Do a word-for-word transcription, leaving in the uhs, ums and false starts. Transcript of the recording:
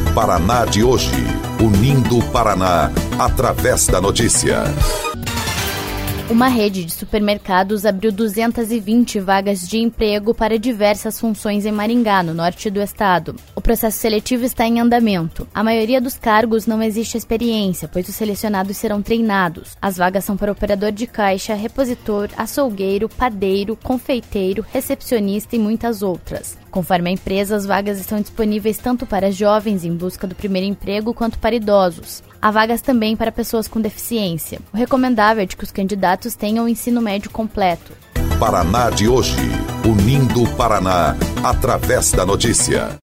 Paraná de hoje, unindo o Paraná através da notícia. Uma rede de supermercados abriu duzentas e vinte vagas de emprego para diversas funções em Maringá, no norte do estado. O processo seletivo está em andamento. A maioria dos cargos não existe experiência, pois os selecionados serão treinados. As vagas são para operador de caixa, repositor, açougueiro, padeiro, confeiteiro, recepcionista e muitas outras. Conforme a empresa, as vagas estão disponíveis tanto para jovens em busca do primeiro emprego quanto para idosos. Há vagas também para pessoas com deficiência. O recomendável é de que os candidatos tenham o ensino médio completo. Paraná de hoje, unindo o Paraná através da notícia.